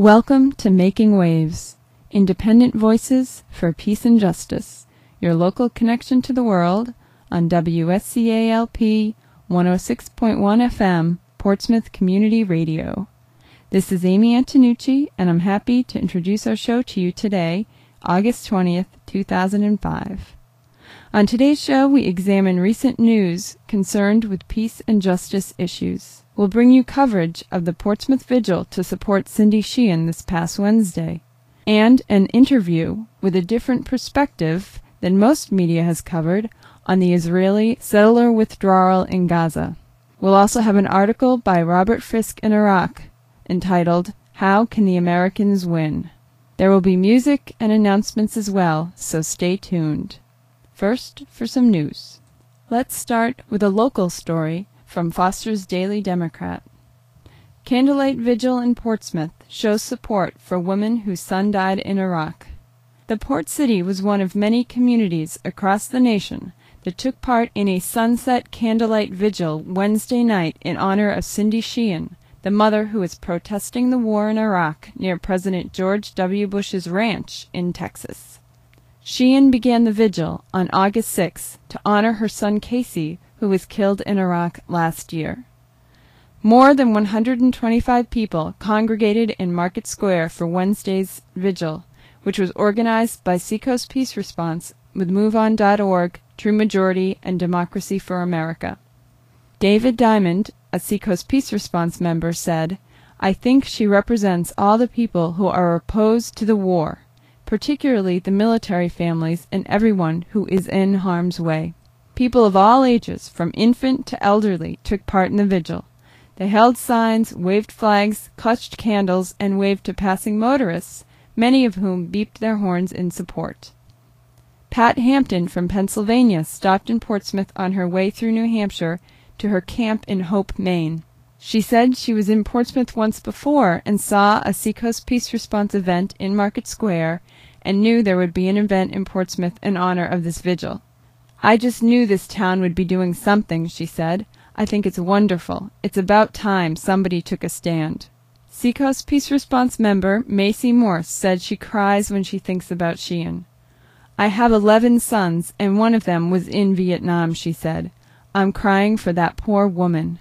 Welcome to Making Waves, independent voices for peace and justice, your local connection to the world on WSCALP 106.1 FM, Portsmouth Community Radio. This is Amy Antonucci, and I'm happy to introduce our show to you today, August 20th, 2005. On today's show, we examine recent news concerned with peace and justice issues. We'll bring you coverage of the Portsmouth Vigil to support Cindy Sheehan this past Wednesday, and an interview with a different perspective than most media has covered on the Israeli settler withdrawal in Gaza. We'll also have an article by Robert Fisk in Iraq entitled, How Can the Americans Win? There will be music and announcements as well, so stay tuned. First, for some news. Let's start with a local story from Foster's Daily Democrat. Candlelight Vigil in Portsmouth shows support for women whose son died in Iraq. The port city was one of many communities across the nation that took part in a sunset candlelight vigil Wednesday night in honor of Cindy Sheehan, the mother who was protesting the war in Iraq near President George W. Bush's ranch in Texas. Sheehan began the vigil on August 6 to honor her son Casey, who was killed in Iraq last year. More than 125 people congregated in Market Square for Wednesday's vigil, which was organized by Seacoast Peace Response with MoveOn.org, True Majority, and Democracy for America. David Diamond, a Seacoast Peace Response member, said, I think she represents all the people who are opposed to the war, particularly the military families and everyone who is in harm's way. People of all ages, from infant to elderly, took part in the vigil. They held signs, waved flags, clutched candles, and waved to passing motorists, many of whom beeped their horns in support. Pat Hampton from Pennsylvania stopped in Portsmouth on her way through New Hampshire to her camp in Hope, Maine. She said she was in Portsmouth once before and saw a Seacoast Peace Response event in Market Square and knew there would be an event in Portsmouth in honor of this vigil. I just knew this town would be doing something, she said. I think it's wonderful. It's about time somebody took a stand. Seacoast Peace Response member Macy Morse said she cries when she thinks about Sheehan. I have 11 sons, and one of them was in Vietnam, she said. I'm crying for that poor woman.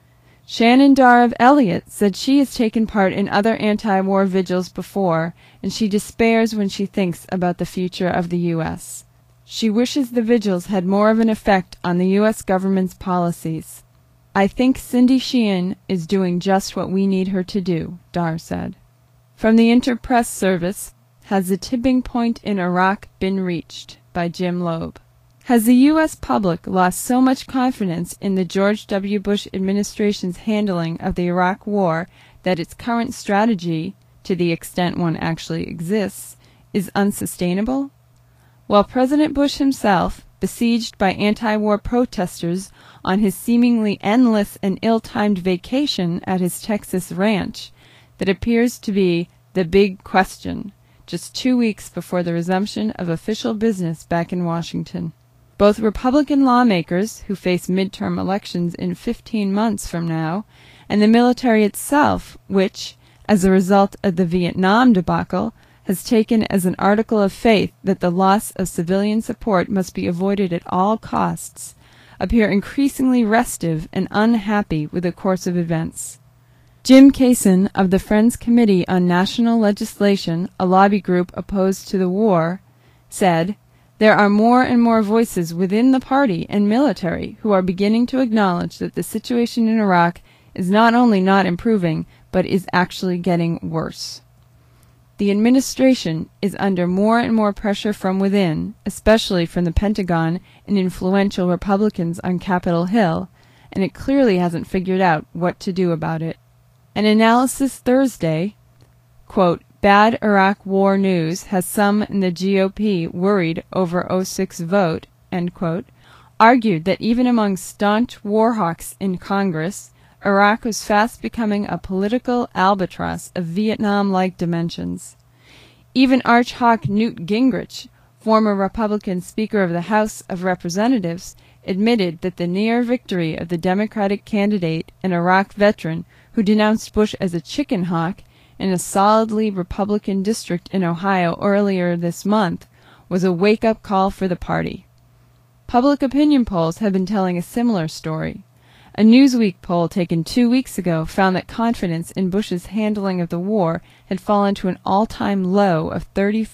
Shannon Darr of Elliott said she has taken part in other anti-war vigils before, and she despairs when she thinks about the future of the U.S. She wishes the vigils had more of an effect on the U.S. government's policies. I think Cindy Sheehan is doing just what we need her to do, Darr said. From the Interpress Service, Has the Tipping Point in Iraq Been Reached? By Jim Loeb. Has the U.S. public lost so much confidence in the George W. Bush administration's handling of the Iraq War that its current strategy, to the extent one actually exists, is unsustainable? While President Bush himself, besieged by anti-war protesters on his seemingly endless and ill-timed vacation at his Texas ranch, that appears to be the big question, just 2 weeks before the resumption of official business back in Washington. Both Republican lawmakers, who face midterm elections in 15 months from now, and the military itself, which, as a result of the Vietnam debacle, has taken as an article of faith that the loss of civilian support must be avoided at all costs, appear increasingly restive and unhappy with the course of events. Jim Cason of the Friends Committee on National Legislation, a lobby group opposed to the war, said, There are more and more voices within the party and military who are beginning to acknowledge that the situation in Iraq is not only not improving, but is actually getting worse. The administration is under more and more pressure from within, especially from the Pentagon and influential Republicans on Capitol Hill, and it clearly hasn't figured out what to do about it. An analysis Thursday, quote, Bad Iraq war news has some in the GOP worried over 06 vote, end quote, argued that even among staunch war hawks in Congress, Iraq was fast becoming a political albatross of Vietnam-like dimensions. Even arch-hawk Newt Gingrich, former Republican Speaker of the House of Representatives, admitted that the near victory of the Democratic candidate, an Iraq veteran who denounced Bush as a chicken hawk, in a solidly Republican district in Ohio earlier this month was a wake-up call for the party. Public opinion polls have been telling a similar story. A Newsweek poll taken 2 weeks ago found that confidence in Bush's handling of the war had fallen to an all-time low of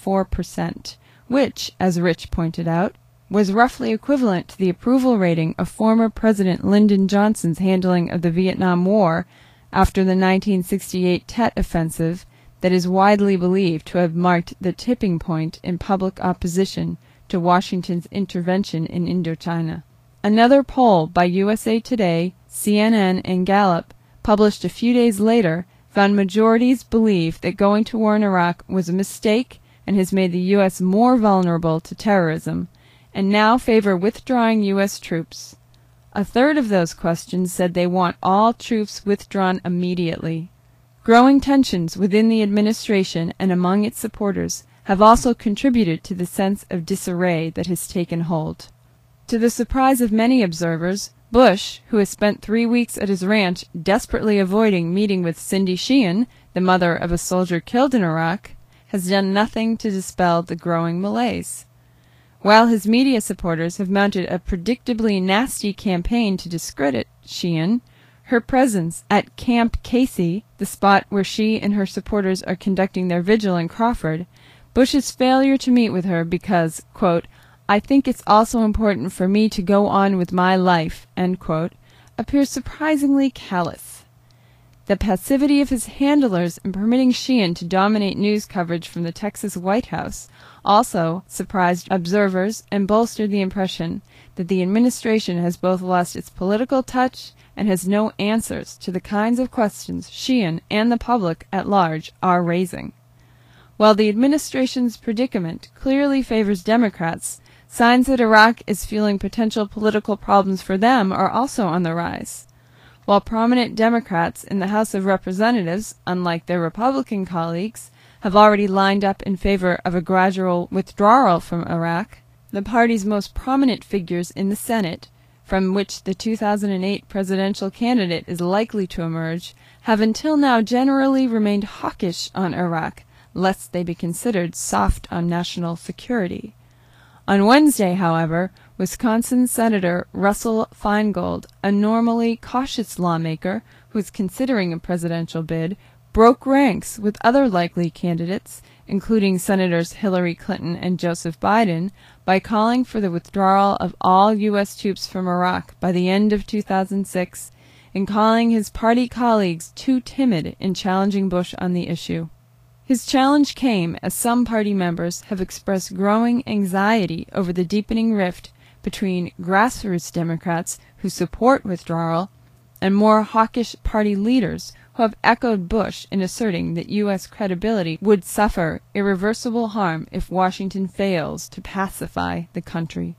34%, which, as Rich pointed out, was roughly equivalent to the approval rating of former President Lyndon Johnson's handling of the Vietnam War after the 1968 Tet Offensive that is widely believed to have marked the tipping point in public opposition to Washington's intervention in Indochina. Another poll by USA Today, CNN, and Gallup, published a few days later, found majorities believe that going to war in Iraq was a mistake and has made the U.S. more vulnerable to terrorism, and now favor withdrawing U.S. troops. A third of those questions said they want all troops withdrawn immediately. Growing tensions within the administration and among its supporters have also contributed to the sense of disarray that has taken hold. To the surprise of many observers, Bush, who has spent 3 weeks at his ranch desperately avoiding meeting with Cindy Sheehan, the mother of a soldier killed in Iraq, has done nothing to dispel the growing malaise. While his media supporters have mounted a predictably nasty campaign to discredit Sheehan, her presence at Camp Casey, the spot where she and her supporters are conducting their vigil in Crawford, Bush's failure to meet with her because, quote, "I think it's also important for me to go on with my life," end quote, appears surprisingly callous. The passivity of his handlers in permitting Sheehan to dominate news coverage from the Texas White House also surprised observers and bolstered the impression that the administration has both lost its political touch and has no answers to the kinds of questions Sheehan and the public at large are raising. While the administration's predicament clearly favors Democrats, signs that Iraq is fueling potential political problems for them are also on the rise. While prominent Democrats in the House of Representatives, unlike their Republican colleagues, have already lined up in favor of a gradual withdrawal from Iraq, the party's most prominent figures in the Senate, from which the 2008 presidential candidate is likely to emerge, have until now generally remained hawkish on Iraq, lest they be considered soft on national security. On Wednesday, however, Wisconsin Senator Russell Feingold, a normally cautious lawmaker who is considering a presidential bid, broke ranks with other likely candidates, including Senators Hillary Clinton and Joseph Biden, by calling for the withdrawal of all U.S. troops from Iraq by the end of 2006 and calling his party colleagues too timid in challenging Bush on the issue. His challenge came as some party members have expressed growing anxiety over the deepening rift between grassroots Democrats who support withdrawal and more hawkish party leaders who have echoed Bush in asserting that U.S. credibility would suffer irreversible harm if Washington fails to pacify the country.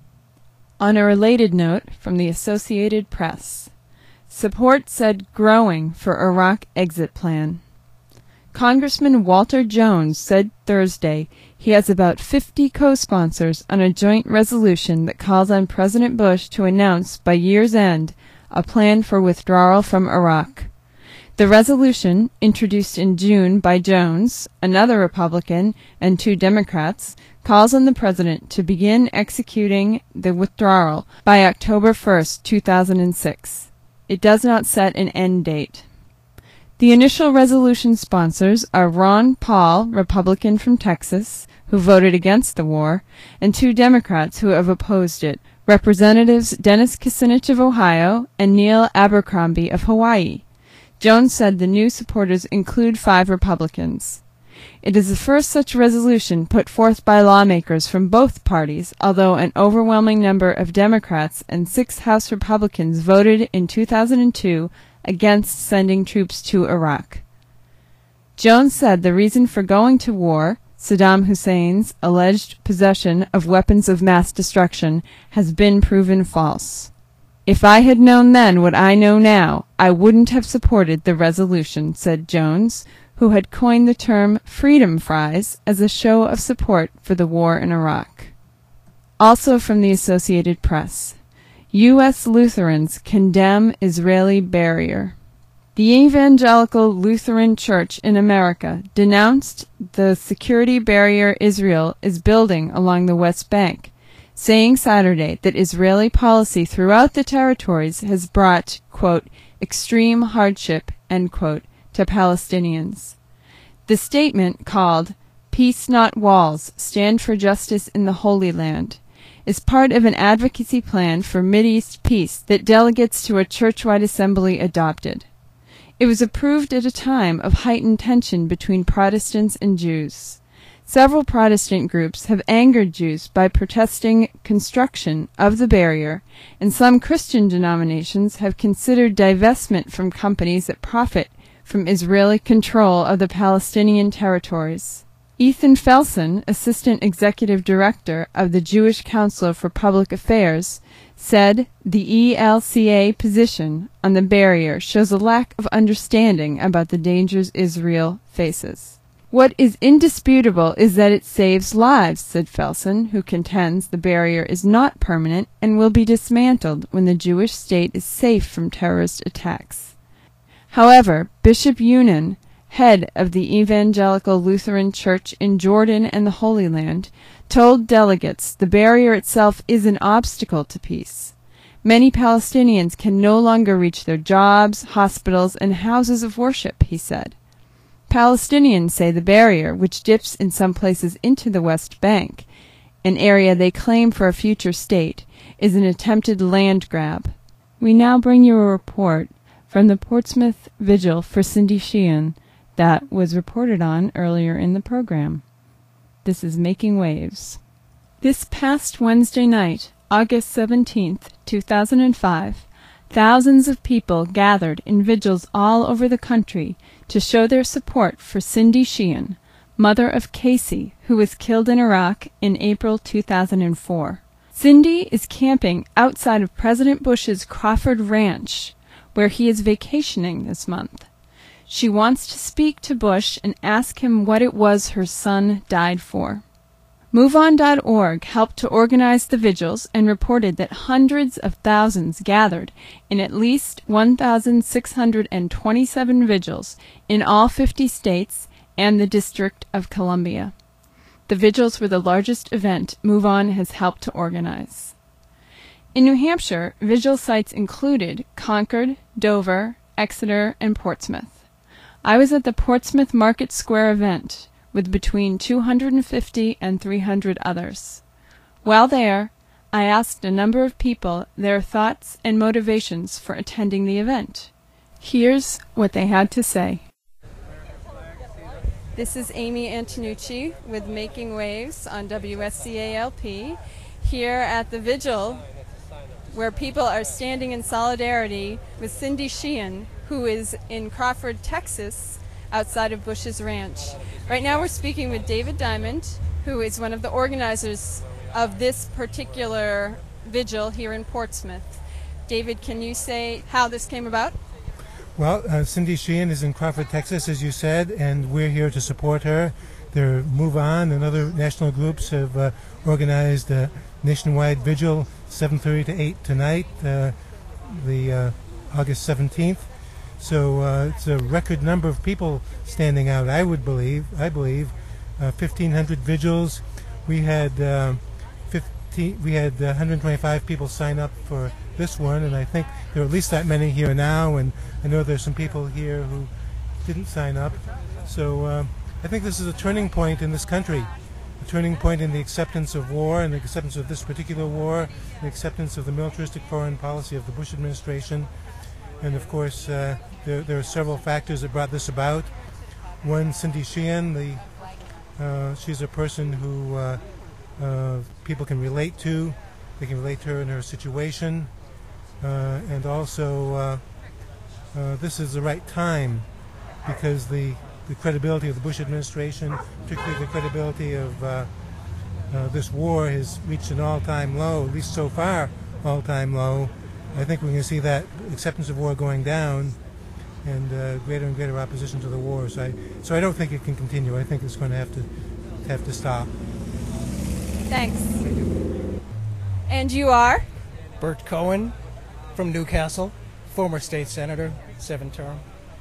On a related note from the Associated Press, support said growing for Iraq exit plan. Congressman Walter Jones said Thursday he has about 50 co-sponsors on a joint resolution that calls on President Bush to announce by year's end a plan for withdrawal from Iraq. The resolution, introduced in June by Jones, another Republican, and 2 Democrats, calls on the President to begin executing the withdrawal by October 1, 2006. It does not set an end date. The initial resolution sponsors are Ron Paul, Republican from Texas, who voted against the war, and 2 Democrats who have opposed it, Representatives Dennis Kucinich of Ohio and Neil Abercrombie of Hawaii. Jones said the new supporters include 5 Republicans. It is the first such resolution put forth by lawmakers from both parties, although an overwhelming number of Democrats and 6 House Republicans voted in 2002 against sending troops to Iraq. Jones said the reason for going to war, Saddam Hussein's alleged possession of weapons of mass destruction, has been proven false. If I had known then what I know now, I wouldn't have supported the resolution, said Jones, who had coined the term freedom fries as a show of support for the war in Iraq. Also from the Associated Press, U.S. Lutherans condemn Israeli barrier. The Evangelical Lutheran Church in America denounced the security barrier Israel is building along the West Bank, saying Saturday that Israeli policy throughout the territories has brought, quote, extreme hardship, end quote, to Palestinians. The statement, called Peace Not Walls, Stand for Justice in the Holy Land, is part of an advocacy plan for Mideast peace that delegates to a church-wide assembly adopted. It was approved at a time of heightened tension between Protestants and Jews. Several Protestant groups have angered Jews by protesting construction of the barrier, and some Christian denominations have considered divestment from companies that profit from Israeli control of the Palestinian territories. Ethan Felsen, Assistant Executive Director of the Jewish Council for Public Affairs, said the ELCA position on the barrier shows a lack of understanding about the dangers Israel faces. What is indisputable is that it saves lives, said Felsen, who contends the barrier is not permanent and will be dismantled when the Jewish state is safe from terrorist attacks. However, Bishop Yunan, head of the Evangelical Lutheran Church in Jordan and the Holy Land, told delegates the barrier itself is an obstacle to peace. Many Palestinians can no longer reach their jobs, hospitals, and houses of worship, he said. Palestinians say the barrier, which dips in some places into the West Bank, an area they claim for a future state, is an attempted land grab. We now bring you a report from the Portsmouth Vigil for Cindy Sheehan that was reported on earlier in the program. This is Making Waves. This past Wednesday night, August 17th, 2005, thousands of people gathered in vigils all over the country to show their support for Cindy Sheehan, mother of Casey, who was killed in Iraq in April 2004. Cindy is camping outside of President Bush's Crawford Ranch, where he is vacationing this month. She wants to speak to Bush and ask him what it was her son died for. MoveOn.org helped to organize the vigils and reported that hundreds of thousands gathered in at least 1,627 vigils in all 50 states and the District of Columbia. The vigils were the largest event MoveOn has helped to organize. In New Hampshire, vigil sites included Concord, Dover, Exeter, and Portsmouth. I was at the Portsmouth Market Square event with between 250 and 300 others. While there, I asked a number of people their thoughts and motivations for attending the event. Here's what they had to say. This is Amy Antonucci with Making Waves on WSCALP, here at the vigil where people are standing in solidarity with Cindy Sheehan, who is in Crawford, Texas, outside of Bush's ranch. Right now we're speaking with David Diamond, who is one of the organizers of this particular vigil here in Portsmouth. David, can you say how this came about? Well, Cindy Sheehan is in Crawford, Texas, as you said, and we're here to support her. Their Move On and other national groups have organized a nationwide vigil, 7:30 to 8 tonight, the August 17th. So it's a record number of people standing out. I believe 1,500 vigils. We had 125 people sign up for this one, and I think there are at least that many here now. And I know there's some people here who didn't sign up. So I think this is a turning point in this country, a turning point in the acceptance of war and the acceptance of this particular war, the acceptance of the militaristic foreign policy of the Bush administration. And of course, there are several factors that brought this about. One, Cindy Sheehan, she's a person who people can relate to. They can relate to her in her situation. And also, this is the right time because the credibility of the Bush administration, particularly the credibility of this war, has reached an all-time low, at least so far, all-time low. I think we're going to see that acceptance of war going down and greater and greater opposition to the war. So I don't think it can continue. I think it's going to have to stop. Thanks. And you are? Bert Cohen from Newcastle, former state senator, 7 term.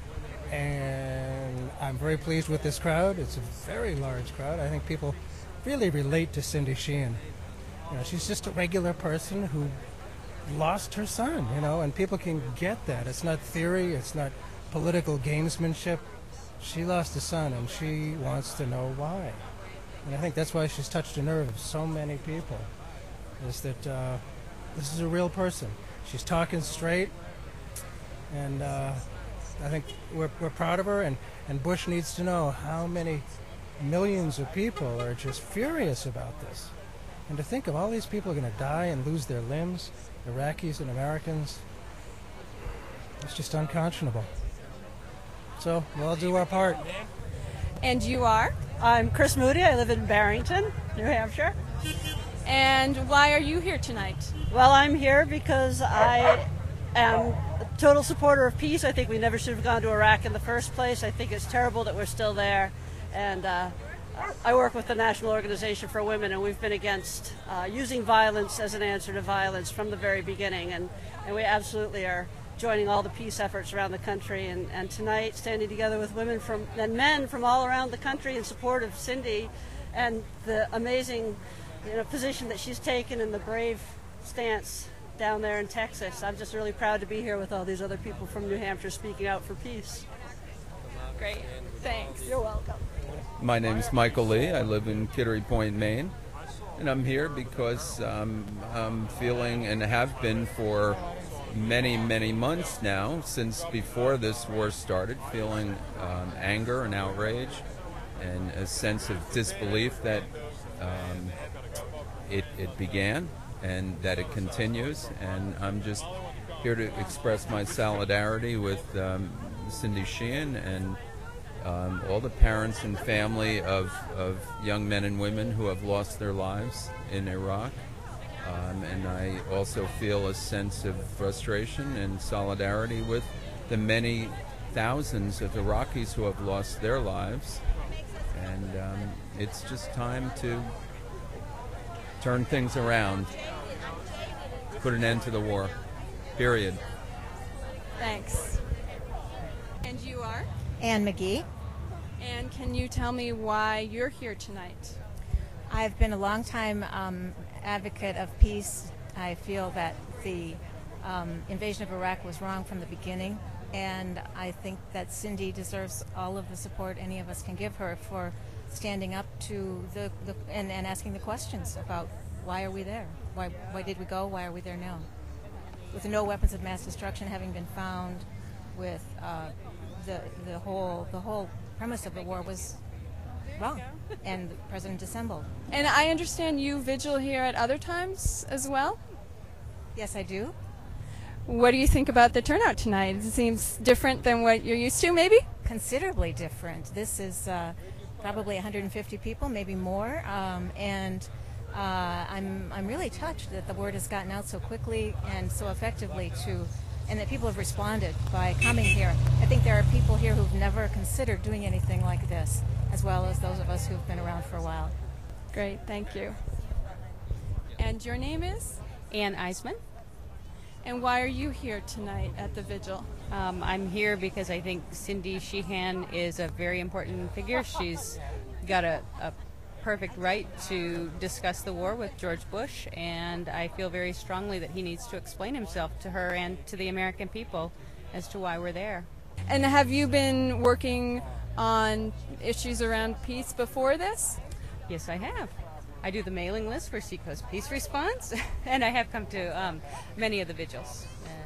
and I'm very pleased with this crowd. It's a very large crowd. I think people really relate to Cindy Sheehan. She's just a regular person who lost her son, and people can get that. It's not theory, it's not political gamesmanship. She lost a son, and she wants to know why. And I think that's why she's touched the nerve of so many people, is that this is a real person. She's talking straight, and I think we're proud of her, and Bush needs to know how many millions of people are just furious about this. And to think of all these people are going to die and lose their limbs, Iraqis and Americans, it's just unconscionable. So we'll all do our part. And you are? I'm Chris Moody. I live in Barrington, New Hampshire. And why are you here tonight? Well, I'm here because I am a total supporter of peace. I think we never should have gone to Iraq in the first place. I think it's terrible that we're still there. And I work with the National Organization for Women, and we've been against using violence as an answer to violence from the very beginning. And we absolutely are joining all the peace efforts around the country. And tonight, standing together with women and men from all around the country in support of Cindy and the amazing position that she's taken and the brave stance down there in Texas. I'm just really proud to be here with all these other people from New Hampshire speaking out for peace. Great. Thanks. You're welcome. My name is Michael Lee. I live in Kittery Point, Maine. And I'm here because I'm feeling, and have been for many, many months now, since before this war started, feeling anger and outrage and a sense of disbelief that it began and that it continues. And I'm just here to express my solidarity with Cindy Sheehan and all the parents and family of young men and women who have lost their lives in Iraq. And I also feel a sense of frustration and solidarity with the many thousands of Iraqis who have lost their lives. And it's just time to turn things around, put an end to the war, period. Thanks. And you are? Ann McGee. And can you tell me why you're here tonight? I've been a long-time advocate of peace. I feel that the invasion of Iraq was wrong from the beginning, and I think that Cindy deserves all of the support any of us can give her for standing up to and asking the questions about why are we there? Why did we go? Why are we there now? With no weapons of mass destruction having been found, with the whole premise of the war was wrong, and the president dissembled. And I understand you vigil here at other times as well? Yes, I do. What do you think about the turnout tonight? It seems different than what you're used to, maybe? Considerably different. This is probably 150 people, maybe more, and I'm really touched that the word has gotten out so quickly and so effectively and that people have responded by coming here. I think there are people here who've never considered doing anything like this, as well as those of us who've been around for a while. Great, thank you. And your name is? Ann Eisman. And why are you here tonight at the vigil? I'm here because I think Cindy Sheehan is a very important figure. She's got a perfect right to discuss the war with George Bush, and I feel very strongly that he needs to explain himself to her and to the American people as to why we're there. And have you been working on issues around peace before this? Yes, I have. I do the mailing list for Seacoast Peace Response, and I have come to many of the vigils.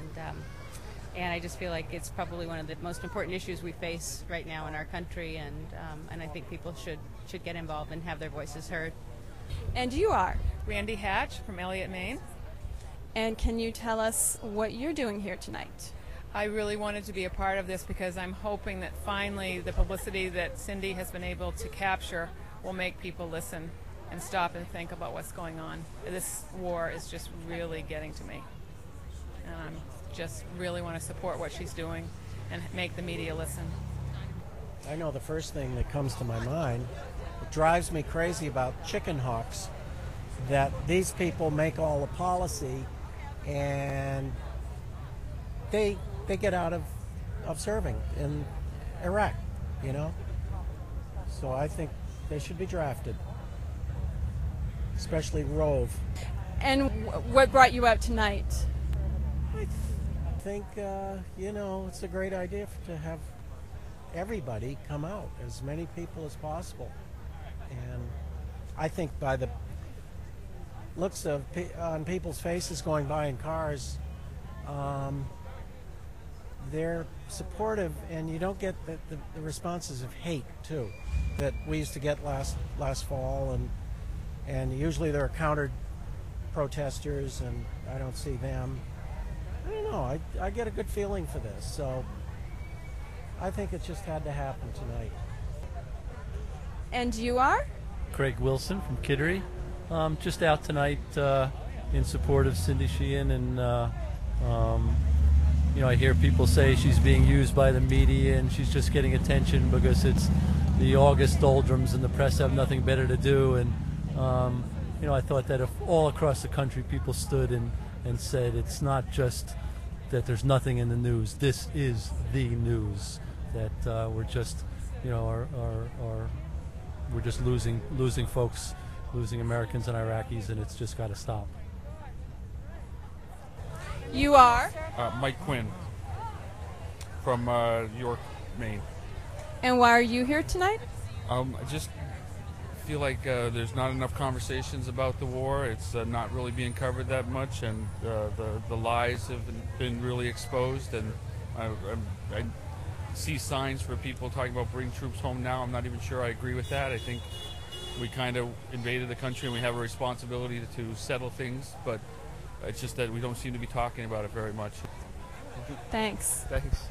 And I just feel like it's probably one of the most important issues we face right now in our country, and I think people should get involved and have their voices heard. And you are? Randy Hatch from Elliott, Maine. And can you tell us what you're doing here tonight? I really wanted to be a part of this because I'm hoping that finally the publicity that Cindy has been able to capture will make people listen and stop and think about what's going on. This war is just really getting to me. And I'm just really want to support what she's doing and make the media listen. I know the first thing that comes to my mind, it drives me crazy about chicken hawks, that these people make all the policy and they get out of serving. And Iraq, you know? So I think they should be drafted, especially Rove. And what brought you out tonight? I think, you know, it's a great idea to have everybody come out, as many people as possible. And I think by the looks of on people's faces going by in cars, they're supportive, and you don't get the responses of hate too that we used to get last fall, and usually there are counter protesters, and I don't see them. I don't know. I get a good feeling for this, so I think it just had to happen tonight. And you are? Craig Wilson from Kittery. Just out tonight in support of Cindy Sheehan, and you know, I hear people say she's being used by the media and she's just getting attention because it's the August doldrums and the press have nothing better to do. And you know, I thought that if all across the country people stood and said it's not just that there's nothing in the news, this is the news, that we're just, you know, we're just losing folks, losing Americans and Iraqis, and it's just got to stop. You are? Mike Quinn from York, Maine. And why are you here tonight? I just feel like there's not enough conversations about the war. It's not really being covered that much, and the lies have been really exposed. And I see signs for people talking about bring troops home now. I'm not even sure I agree with that. I think we kind of invaded the country and we have a responsibility to settle things, but it's just that we don't seem to be talking about it very much. Thanks. Thanks.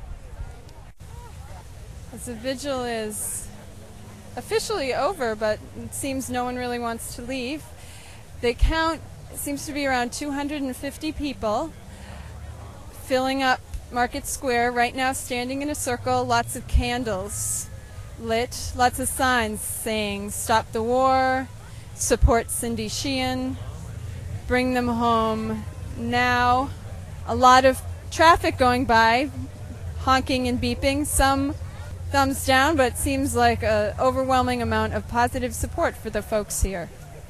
As the vigil is officially over, but it seems no one really wants to leave. The count seems to be around 250 people filling up Market Square right now, standing in a circle, lots of candles lit, lots of signs saying stop the war, support Cindy Sheehan, bring them home now. A lot of traffic going by, honking and beeping, some thumbs down, but it seems like an overwhelming amount of positive support for the folks here.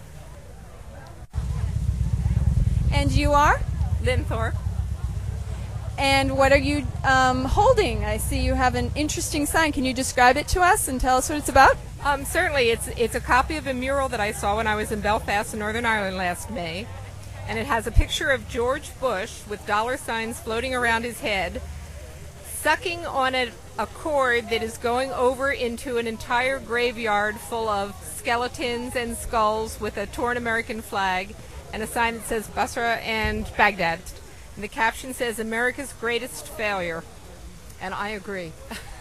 And you are? Lynn Thorpe. And what are you holding? I see you have an interesting sign. Can you describe it to us and tell us what it's about? Certainly. It's a copy of a mural that I saw when I was in Belfast, Northern Ireland last May. And it has a picture of George Bush with dollar signs floating around his head, sucking on a cord that is going over into an entire graveyard full of skeletons and skulls with a torn American flag and a sign that says Basra and Baghdad. And the caption says, America's greatest failure. And I agree.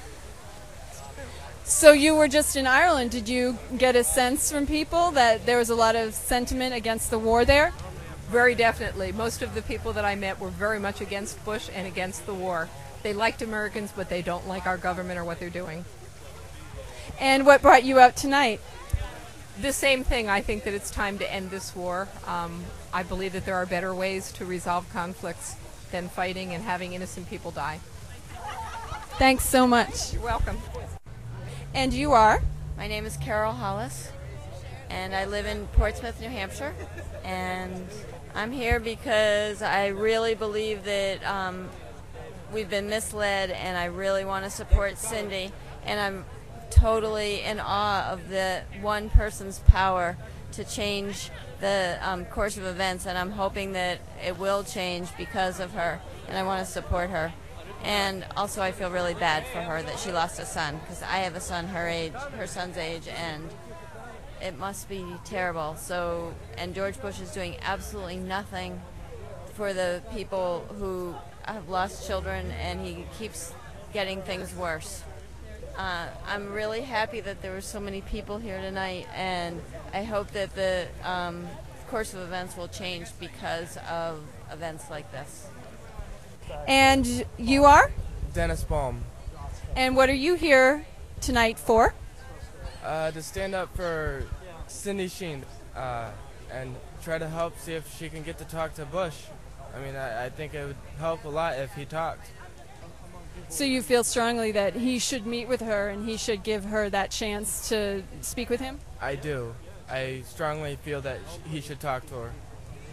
So you were just in Ireland. Did you get a sense from people that there was a lot of sentiment against the war there? Very definitely. Most of the people that I met were very much against Bush and against the war. They liked Americans, but they don't like our government or what they're doing. And what brought you out tonight? The same thing. I think that it's time to end this war. I believe that there are better ways to resolve conflicts than fighting and having innocent people die. Thanks so much. You're welcome. And you are? My name is Carol Hollis, and I live in Portsmouth, New Hampshire. And I'm here because I really believe that we've been misled, and I really want to support Cindy. And I'm totally in awe of the one person's power to change the course of events, and I'm hoping that it will change because of her, and I want to support her. And also I feel really bad for her that she lost a son, because I have a son her son's age, and it must be terrible. So, and George Bush is doing absolutely nothing for the people who have lost children, and he keeps getting things worse. I'm really happy that there were so many people here tonight, and I hope that the course of events will change because of events like this. And you are? Dennis Baum. And what are you here tonight for? To stand up for Cindy Sheehan and try to help see if she can get to talk to Bush. I mean, I think it would help a lot if he talked. So you feel strongly that he should meet with her and he should give her that chance to speak with him? I do. I strongly feel that he should talk to her.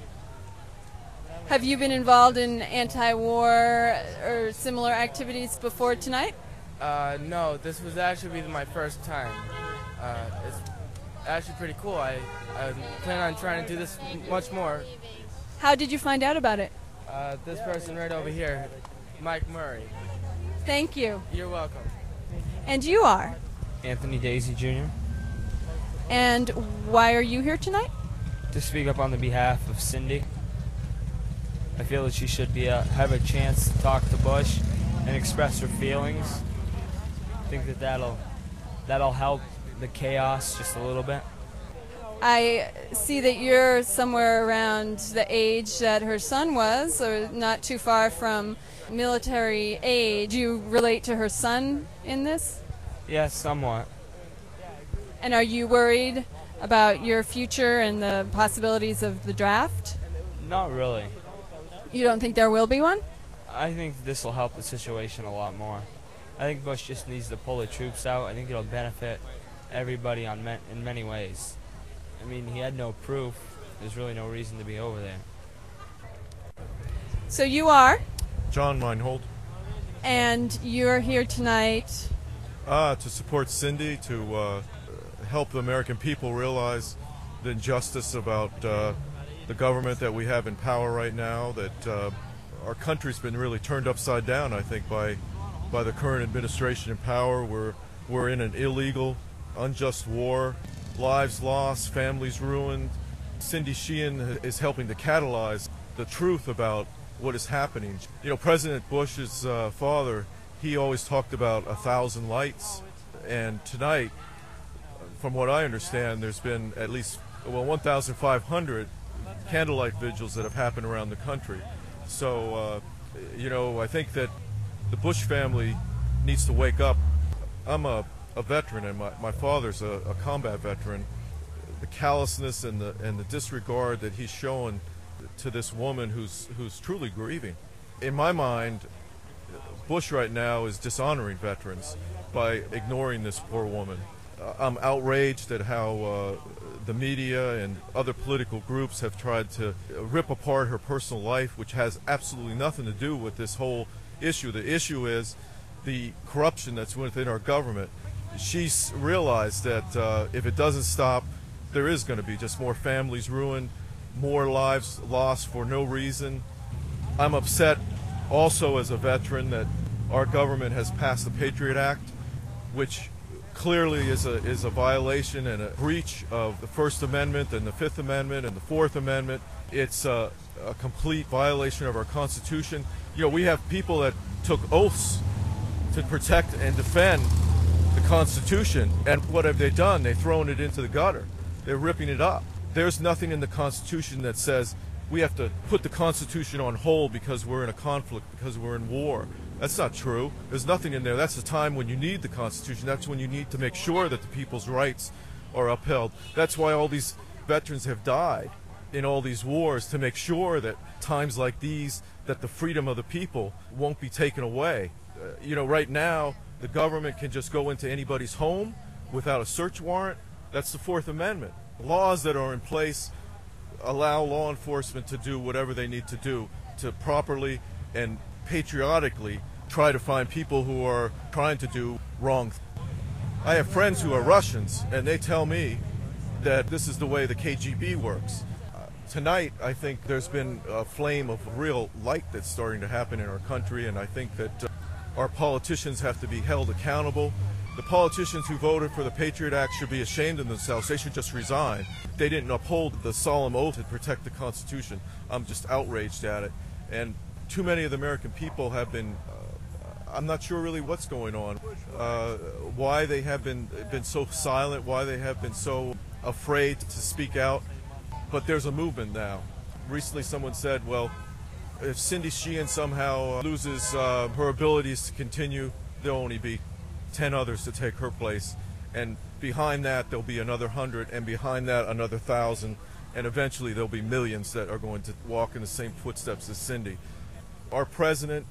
Have you been involved in anti-war or similar activities before tonight? No, this was actually my first time. It's actually pretty cool. I plan on trying to do this much more. How did you find out about it? This person right over here, Mike Murray. Thank you. You're welcome. And you are? Anthony Daisy Jr. And why are you here tonight? To speak up on the behalf of Cindy. I feel that she should be have a chance to talk to Bush and express her feelings. I think that that'll help the chaos just a little bit. I see that you're somewhere around the age that her son was, or not too far from military age. Do you relate to her son in this? Yes, somewhat. And are you worried about your future and the possibilities of the draft? Not really. You don't think there will be one? I think this will help the situation a lot more. I think Bush just needs to pull the troops out. I think it'll benefit everybody in many ways. I mean, he had no proof. There's really no reason to be over there. So you are? John Meinhold. And you're here tonight? To support Cindy, to help the American people realize the injustice about the government that we have in power right now, that our country's been really turned upside down, I think, by the current administration in power. We're in an illegal, unjust war, lives lost, families ruined. Cindy Sheehan is helping to catalyze the truth about what is happening. You know, President Bush's father, he always talked about 1,000 lights, and tonight, from what I understand, there's been at least 1,500 candlelight vigils that have happened around the country. So, you know, I think that the Bush family needs to wake up. I'm a veteran, and my father's a combat veteran. The callousness and the disregard that he's shown to this woman who's truly grieving. In my mind, Bush right now is dishonoring veterans by ignoring this poor woman. I'm outraged at how the media and other political groups have tried to rip apart her personal life, which has absolutely nothing to do with this whole issue. The issue is the corruption that's within our government. She's realized that if it doesn't stop, there is going to be just more families ruined, more lives lost for no reason. I'm upset also as a veteran that our government has passed the Patriot Act, which clearly is a violation and a breach of the First Amendment and the Fifth Amendment and the Fourth Amendment. It's a complete violation of our Constitution. You know, we have people that took oaths to protect and defend the Constitution, and what have they done? They've thrown it into the gutter. They're ripping it up. There's nothing in the Constitution that says we have to put the Constitution on hold because we're in a conflict, because we're in war. That's not true. There's nothing in there. That's the time when you need the Constitution. That's when you need to make sure that the people's rights are upheld. That's why all these veterans have died in all these wars, to make sure that times like these, that the freedom of the people won't be taken away. You know, right now, the government can just go into anybody's home without a search warrant. That's the Fourth Amendment. Laws that are in place allow law enforcement to do whatever they need to do to properly and patriotically try to find people who are trying to do wrong. I have friends who are Russians, and they tell me that this is the way the KGB works. Tonight, I think there's been a flame of real light that's starting to happen in our country, and I think that our politicians have to be held accountable. The politicians who voted for the Patriot Act should be ashamed of themselves. They should just resign. They didn't uphold the solemn oath to protect the Constitution. I'm just outraged at it. And too many of the American people have been, I'm not sure really what's going on, why they have been so silent, why they have been so afraid to speak out. But there's a movement now. Recently someone said, well, if Cindy Sheehan somehow loses her abilities to continue, there'll only be 10 others to take her place, and behind that there'll be another 100, and behind that another 1,000, and eventually there'll be millions that are going to walk in the same footsteps as Cindy. Our president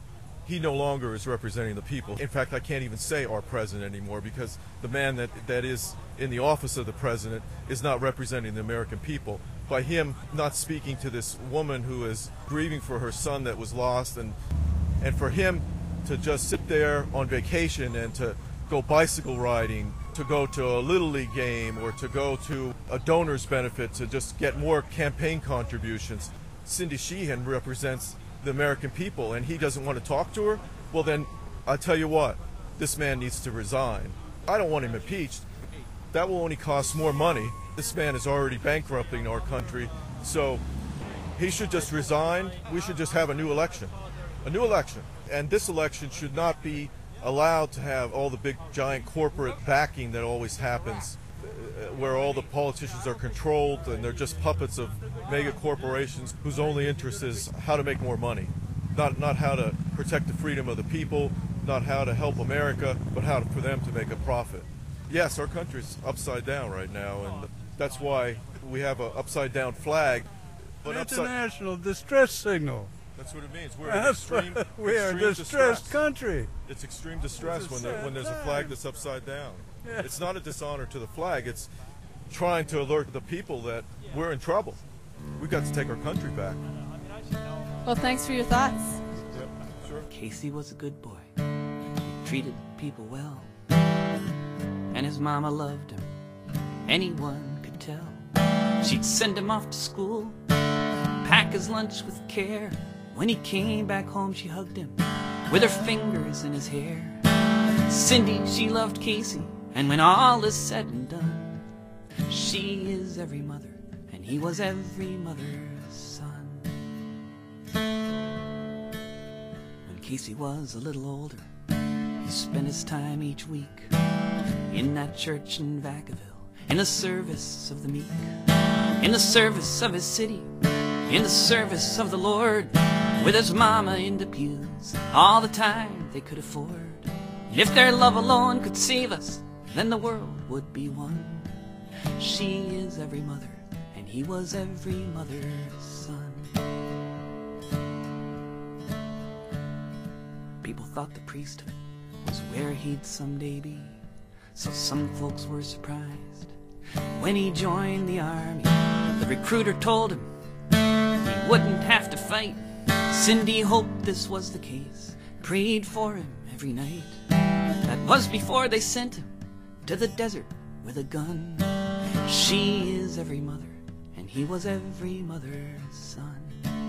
he no longer is representing the people. In fact, I can't even say our president anymore, because the man that is in the office of the president is not representing the American people. By him not speaking to this woman who is grieving for her son that was lost, and for him to just sit there on vacation and to go bicycle riding, to go to a Little League game, or to go to a donor's benefit to just get more campaign contributions. Cindy Sheehan represents the American people, and he doesn't want to talk to her. Well, then I tell you what, this man needs to resign. I don't want him impeached. That will only cost more money. This man is already bankrupting our country, so he should just resign. We should just have a new election. A new election. And this election should not be allowed to have all the big giant corporate backing that always happens, where all the politicians are controlled and they're just puppets of mega corporations whose only interest is how to make more money. Not how to protect the freedom of the people, not how to help America, but how for them to make a profit. Yes, our country's upside down right now, and that's why we have an upside down flag. An international distress signal. That's what it means. We're a distressed country. It's extreme distress when there's a flag that's upside down. Yes. It's not a dishonor to the flag. It's trying to alert the people that we're in trouble. We've got to take our country back. Well, thanks for your thoughts. Yep, sure. Casey was a good boy. He treated people well, and his mama loved him. Anyone could tell. She'd send him off to school, pack his lunch with care. When he came back home, she hugged him with her fingers in his hair. Cindy, she loved Casey, and when all is said and done, she is every mother, and he was every mother's son. When Casey was a little older, he spent his time each week in that church in Vacaville, in the service of the meek, in the service of his city, in the service of the Lord, with his mama in the pews, all the time they could afford. And if their love alone could save us, then the world would be won. She is every mother, and he was every mother's son. People thought the priesthood was where he'd someday be, so some folks were surprised when he joined the army. The recruiter told him he wouldn't have to fight. Cindy hoped this was the case, prayed for him every night. That was before they sent him to the desert with a gun. She is every mother, and he was every mother's son.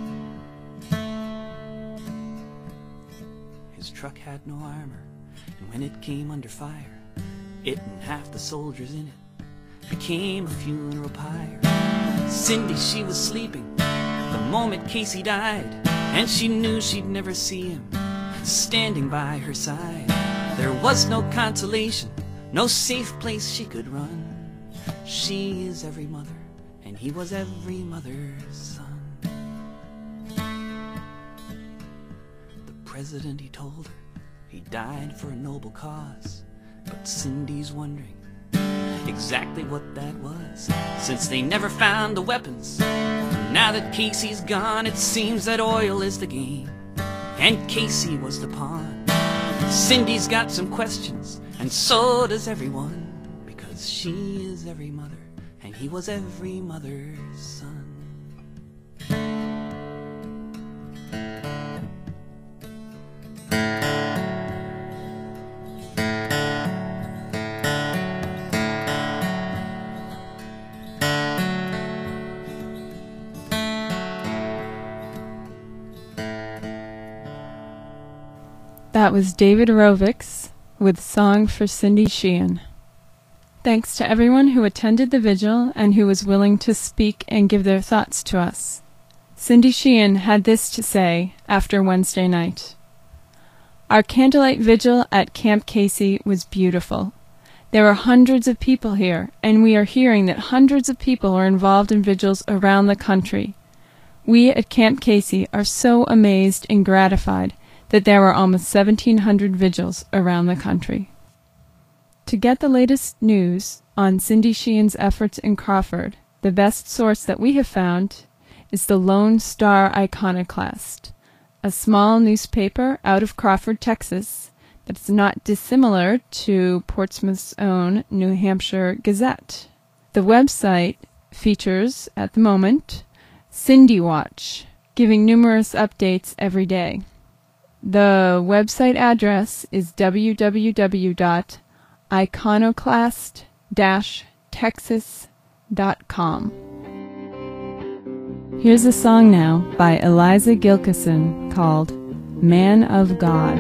His truck had no armor, and when it came under fire, it and half the soldiers in it became a funeral pyre. Cindy, she was sleeping the moment Casey died, and she knew she'd never see him standing by her side. There was no consolation, no safe place she could run. She is every mother, and he was every mother's son. The president, he told her, he died for a noble cause, but Cindy's wondering exactly what that was, since they never found the weapons. Now that Casey's gone, it seems that oil is the game, and Casey was the pawn. Cindy's got some questions, and so does everyone, because she is every mother, and he was every mother's son. That was David Rovics with Song for Cindy Sheehan. Thanks to everyone who attended the vigil and who was willing to speak and give their thoughts to us. Cindy Sheehan had this to say after Wednesday night. Our candlelight vigil at Camp Casey was beautiful. There were hundreds of people here, and we are hearing that hundreds of people are involved in vigils around the country. We at Camp Casey are so amazed and gratified that there were almost 1,700 vigils around the country. To get the latest news on Cindy Sheehan's efforts in Crawford, the best source that we have found is the Lone Star Iconoclast, a a small newspaper out of Crawford, Texas, that's not dissimilar to Portsmouth's own New Hampshire Gazette. The website features, at the moment, Cindy Watch, giving numerous updates every day. The website address is www.iconoclast-texas.com. Here's a song now by Eliza Gilkison called Man of God.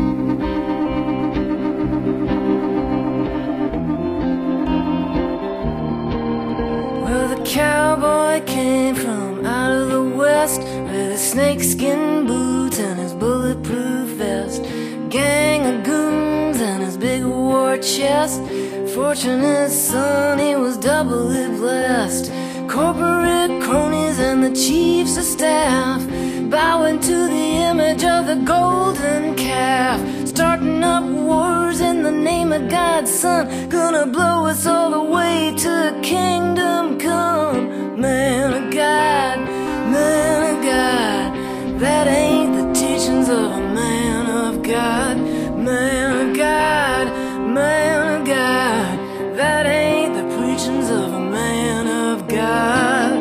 Well, the cowboy came from out of the west with his snakeskin boots and his bulletproof vest, gang of goons and his big war chest. Fortunate son, he was doubly blessed. Corporate cronies and the chiefs of staff bowing to the image of the golden calf, starting up wars in the name of God's son, gonna blow us all the way to kingdom come. Man of God, that ain't the teachings of a man of God. Man of God, that ain't the preachings of a man of God.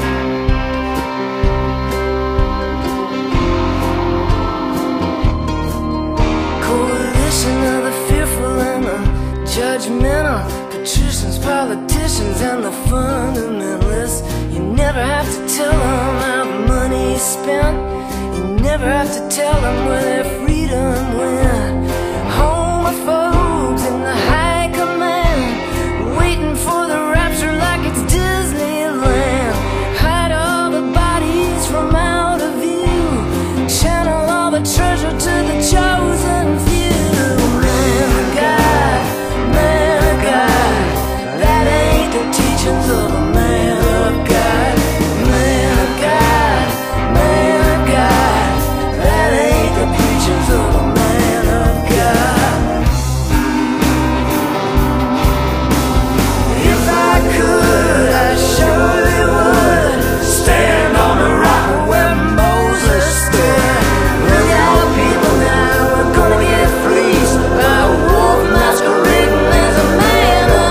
Coalition of the fearful and the judgmental, patricians, politicians, and the fundamentalists. You never have to tell them how the money's spent. You never have to tell them where their freedom went. Homophobes in the high command, waiting for the rapture like it's Disneyland. Hide all the bodies from out of view, channel all the treasure to the chosen few. Man of God, that ain't the teachings of a man of God. Man of God, that ain't the preachings of a man of God. If I could, I surely would stand on the rock where Moses stood. Look out, people, now we're gonna get fleeced by a wolf masquerading as a man of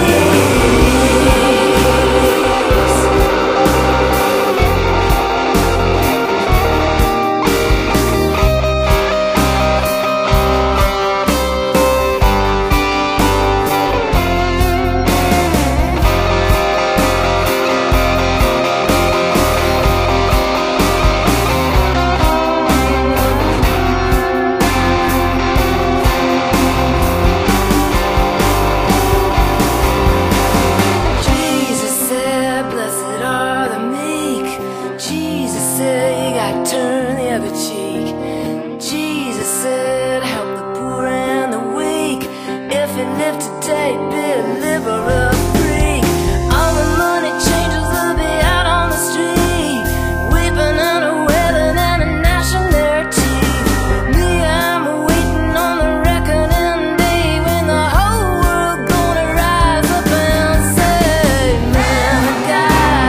peace. Jesus said, blessed are the meek. Jesus said, you gotta turn the other cheek. Jesus said, help the poor and the weak. If you live today, be a liver of freak. All the money changers will be out on the street, weeping and a wailing and a gnashing their teeth. Me, I'm waiting on the reckoning day when the whole world gonna rise up and say, Man of God,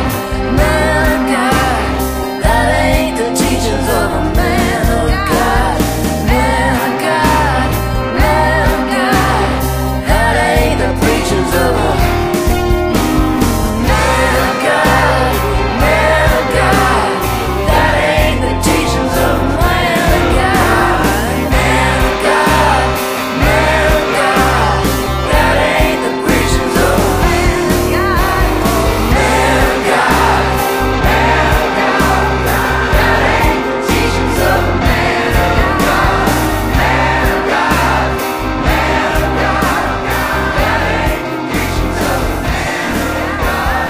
that ain't the teachings of a man of God. Man of God, that ain't the preachings of a man of God. Man of God, that ain't the teachings of a man of God. Man of God, that ain't the preachings of a man of God. Man of God, that ain't the teachings of a man of God. Man of God, that ain't the preachings of a man of God.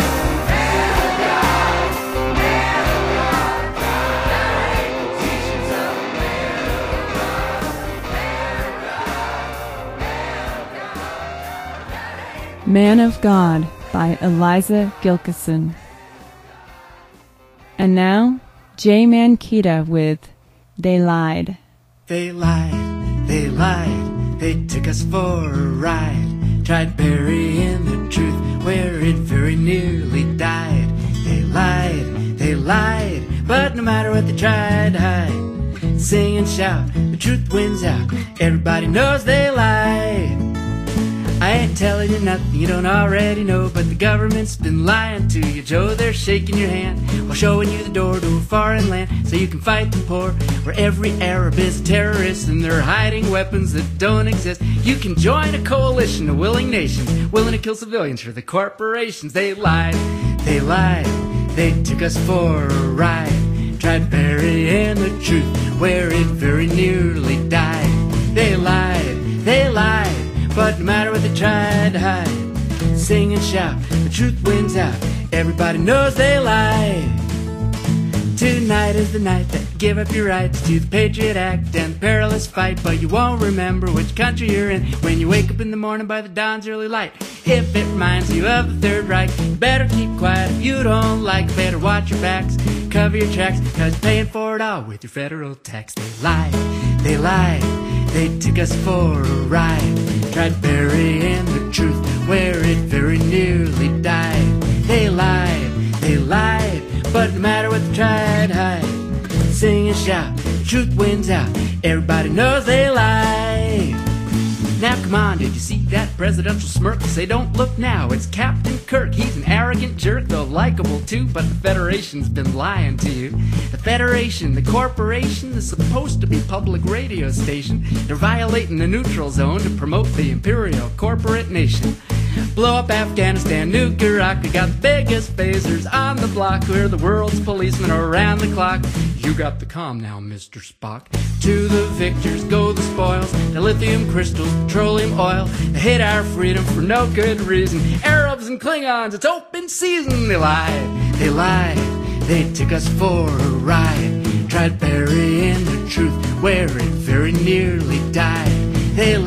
Man of God by Eliza Gilkison. And now, Jay Mankita with They Lied. They lied, they took us for a ride, tried burying the truth where it very nearly died. They lied, but no matter what they tried to hide, Sing and shout, the truth wins out. Everybody knows they lied. I ain't telling you nothing you don't already know, but the government's been lying to you, Joe. They're shaking your hand while showing you the door to a foreign land so you can fight the poor, where every Arab is a terrorist and they're hiding weapons that don't exist. You can join a coalition of willing nations, willing to kill civilians for the corporations. They lied, they lied, they took us for a ride, tried burying the truth where it very nearly died. They lied, but no matter what they tried to hide, sing and shout, the truth wins out. Everybody knows they lied. Tonight is the night that you give up your rights to the Patriot Act and the perilous fight, but you won't remember which country you're in when you wake up in the morning by the dawn's early light. If it reminds you of the Third Reich, you better keep quiet. If you don't like, better watch your backs, cover your tracks, cause you're paying for it all with your federal tax. They lied, they took us for a ride, tried burying the truth where it very nearly died. They lied, but no matter what they tried to hide, sing and shout, the truth wins out. Everybody knows they lied. Now come on, did you see that presidential smirk? Say don't look now, it's Captain Kirk. He's an arrogant jerk, though likable too, but the Federation's been lying to you. The Federation, the corporation, is supposed to be public radio station. They're violating the neutral zone to promote the imperial corporate nation. Blow up Afghanistan, nuke Iraq. We got the biggest phasers on the block. We're the world's policemen around the clock. You got the calm now, Mr. Spock. To the victors go the spoils, the lithium crystals, petroleum oil. They hate our freedom for no good reason. Arabs and Klingons, it's open season. They lied, they took us for a ride, tried burying the truth where it very nearly died. They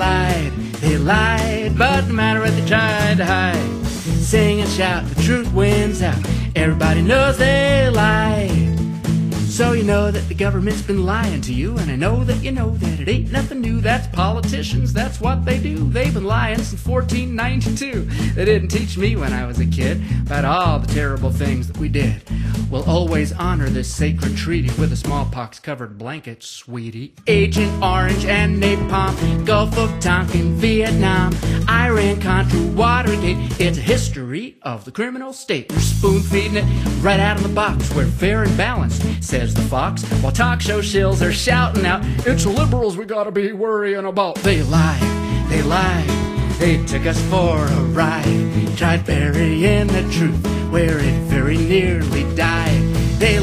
lied, but no matter what they tried to hide, sing and shout, the truth wins out. Everybody knows they lied. So you know that the government's been lying to you, and I know that you know that it ain't nothing new. That's politicians, that's what they do. They've been lying since 1492. They didn't teach me when I was a kid about all the terrible things that we did. We'll always honor this sacred treaty with a smallpox-covered blanket, sweetie. Agent Orange and Napalm, Gulf of Tonkin, Vietnam, Iran-Contra, Watergate. It's a history of the criminal state. We're spoon-feeding it right out of the box. We're fair and balanced, says the fox, while talk show shills are shouting out, it's the liberals we gotta be worrying about. They lied, they took us for a ride, tried burying the truth where it very nearly died. They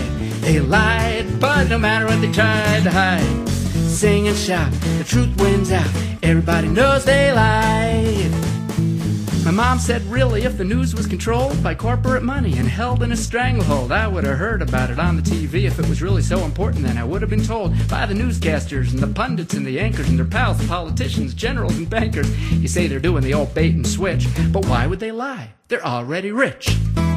lied, but no matter what they tried to hide, sing and shout, the truth wins out. Everybody knows they lied. My mom said really if the news was controlled by corporate money and held in a stranglehold, I would have heard about it on the TV. If it was really so important, then I would have been told by the newscasters and the pundits and the anchors and their pals, the politicians, generals and bankers. You say they're doing the old bait and switch, but why would they lie? They're already rich.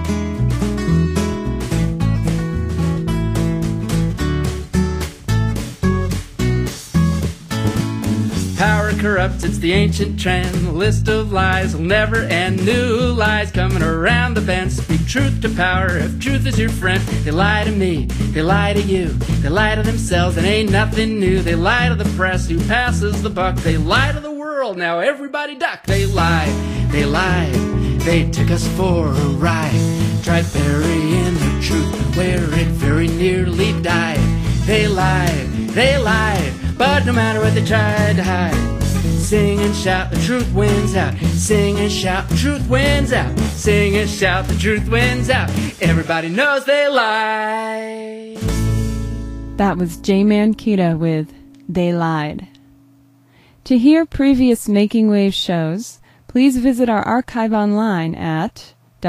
Power corrupts, it's the ancient trend. The list of lies will never end. New lies coming around the bend. Speak truth to power if truth is your friend. They lie to me, they lie to you, they lie to themselves, and ain't nothing new. They lie to the press who passes the buck. They lie to the world, now everybody duck. They lied, they took us for a ride, tried burying the truth where it very nearly died. They lied, but no matter what they tried to hide, sing and shout, the truth wins out. Sing and shout, the truth wins out. Sing and shout, the truth wins out. Everybody knows they lie. That was J-Man Kita with They Lied. To hear previous Making Waves shows, please visit our archive online at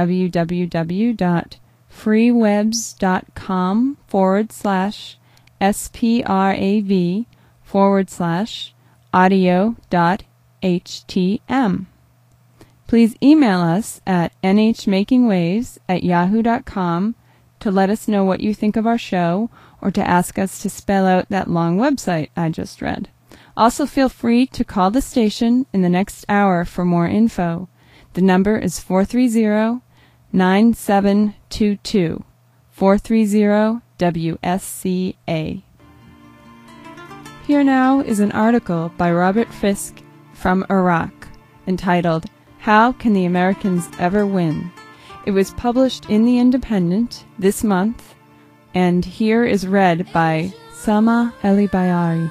www.freewebs.com/sprav/audio.htm. Please email us at nhmakingwaves@yahoo.com to let us know what you think of our show or to ask us to spell out that long website I just read. Also feel free to call the station in the next hour for more info. The number is 430-9722, 430-WSCA. Here now is an article by Robert Fisk from Iraq entitled, How Can the Americans Ever Win? It was published in The Independent this month, and here is read by Sama Elibayari.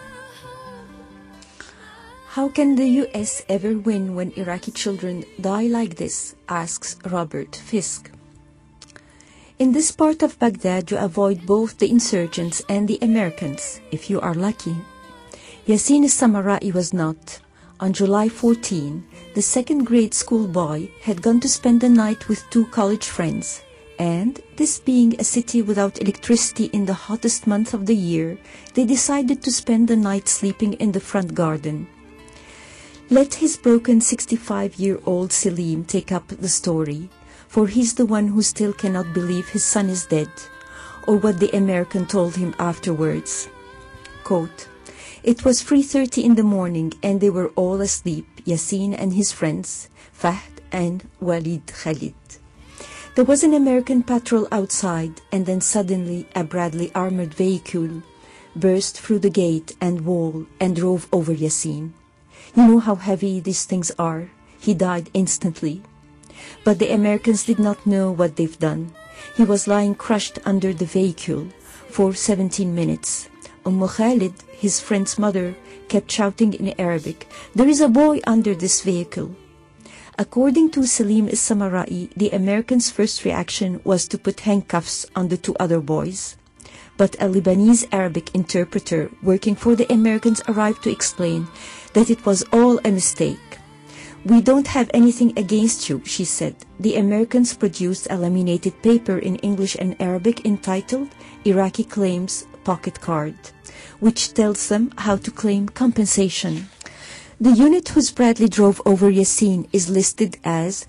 How can the U.S. ever win when Iraqi children die like this? Asks Robert Fisk. In this part of Baghdad, you avoid both the insurgents and the Americans, if you are lucky. Yassin Samarai was not. On July 14, the second-grade schoolboy had gone to spend the night with two college friends, and, this being a city without electricity in the hottest month of the year, they decided to spend the night sleeping in the front garden. Let his broken 65-year-old Selim take up the story, for he's the one who still cannot believe his son is dead, or what the American told him afterwards. Quote, It was 3:30 in the morning and they were all asleep, Yassin and his friends, Fahd and Walid Khalid. There was an American patrol outside, and then suddenly a Bradley armored vehicle burst through the gate and wall and drove over Yassin. You know how heavy these things are. He died instantly. But the Americans did not know what they've done. He was lying crushed under the vehicle for 17 minutes. Khalid, his friend's mother, kept shouting in Arabic, "There is a boy under this vehicle." According to Selim Samarai, the Americans' first reaction was to put handcuffs on the two other boys. But a Lebanese Arabic interpreter working for the Americans arrived to explain that it was all a mistake. "We don't have anything against you," she said. The Americans produced a laminated paper in English and Arabic entitled Iraqi Claims Pocket Card, which tells them how to claim compensation. The unit whose Bradley drove over Yassin is listed as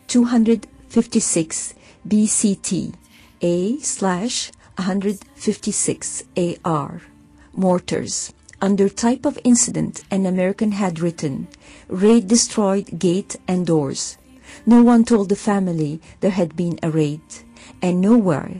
256 BCT A/156 AR mortars. Under type of incident, an American had written, "Raid destroyed gate and doors." No one told the family there had been a raid, and nowhere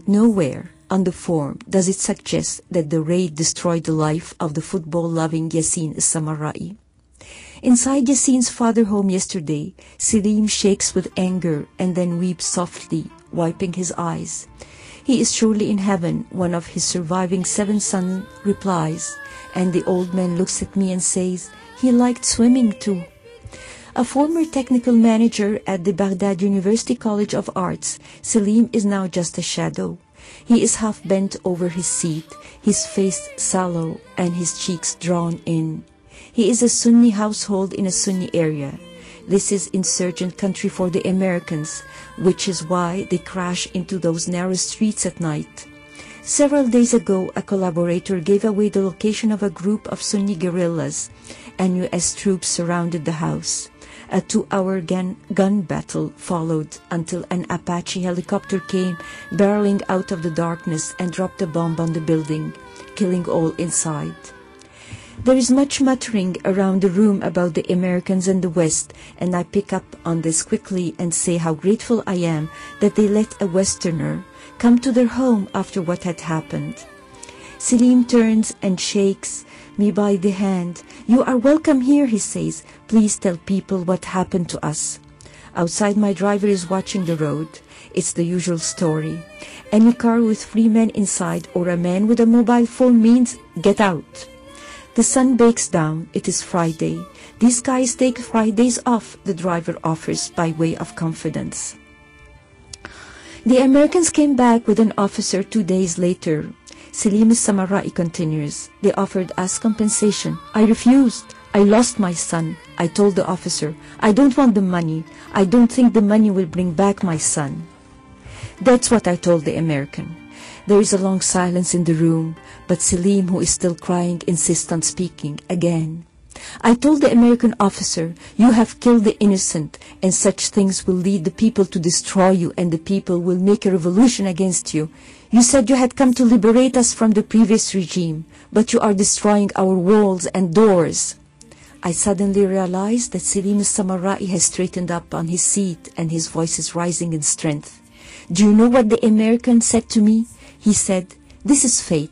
on the form does it suggest that the raid destroyed the life of the football-loving Yassin Samarai. Inside Yassin's father home yesterday, Selim shakes with anger and then weeps softly, wiping his eyes. "He is surely in heaven," one of his surviving 7 sons replies, and the old man looks at me and says, "He liked swimming too." A former technical manager at the Baghdad University College of Arts, Selim is now just a shadow. He is half bent over his seat, his face sallow and his cheeks drawn in. He is a Sunni household in a Sunni area. This is insurgent country for the Americans, which is why they crash into those narrow streets at night. Several days ago, a collaborator gave away the location of a group of Sunni guerrillas, and U.S. troops surrounded the house. A 2-hour gun battle followed until an Apache helicopter came barreling out of the darkness and dropped a bomb on the building, killing all inside. There is much muttering around the room about the Americans and the West, and I pick up on this quickly and say how grateful I am that they let a Westerner come to their home after what had happened. Selim turns and shakes me by the hand. "You are welcome here," he says. "Please tell people what happened to us." Outside, my driver is watching the road. It's the usual story. Any car with 3 men inside or a man with a mobile phone means get out. The sun bakes down. It is Friday. These guys take Fridays off, the driver offers by way of confidence. The Americans came back with an officer 2 days later. Selim Samarai continues, "They offered us compensation. I refused. I lost my son. I told the officer, I don't want the money. I don't think the money will bring back my son." That's what I told the American. There is a long silence in the room, but Selim, who is still crying, insists on speaking again. "I told the American officer, you have killed the innocent, and such things will lead the people to destroy you, and the people will make a revolution against you. You said you had come to liberate us from the previous regime, but you are destroying our walls and doors." I suddenly realized that Selim Samarai has straightened up on his seat and his voice is rising in strength. "Do you know what the American said to me?" He said, "This is fate.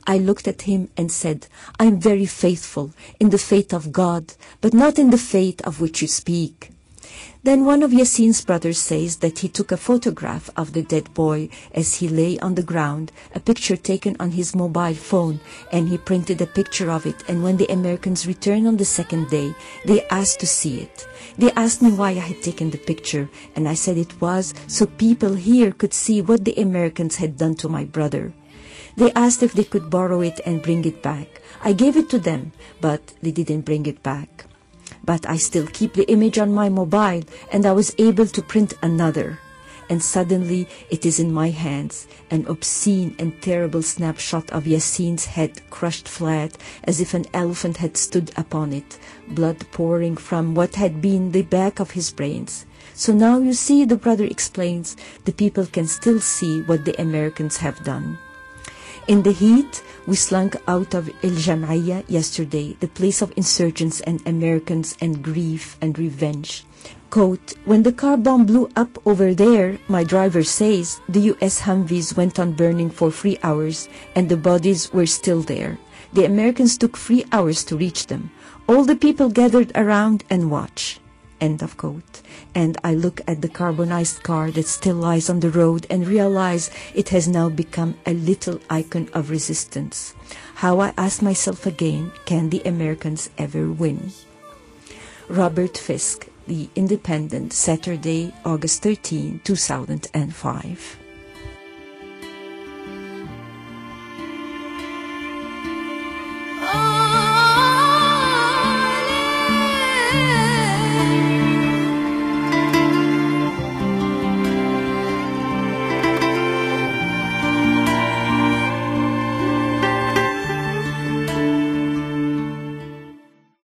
I looked at him and said, I am very faithful in the faith of God, but not in the faith of which you speak. Then one of Yasin's brothers says that he took a photograph of the dead boy as he lay on the ground, a picture taken on his mobile phone, and he printed a picture of it, and when the Americans returned on the second day, they asked to see it. They asked me why I had taken the picture, and I said it was so people here could see what the Americans had done to my brother. They asked if they could borrow it and bring it back. I gave it to them, but they didn't bring it back. But I still keep the image on my mobile, and I was able to print another. And suddenly it is in my hands, an obscene and terrible snapshot of Yasin's head crushed flat as if an elephant had stood upon it, blood pouring from what had been the back of his brains. So now you see, the brother explains, the people can still see what the Americans have done. In the heat, we slunk out of El Jam'iyya yesterday, the place of insurgents and Americans and grief and revenge. Quote, when the car bomb blew up over there, my driver says, the U.S. Humvees went on burning for 3 hours and the bodies were still there. The Americans took 3 hours to reach them. All the people gathered around and watched. End of quote. And I look at the carbonized car that still lies on the road and realize it has now become a little icon of resistance. How, I ask myself again, can the Americans ever win? Robert Fisk, The Independent, Saturday, August 13, 2005.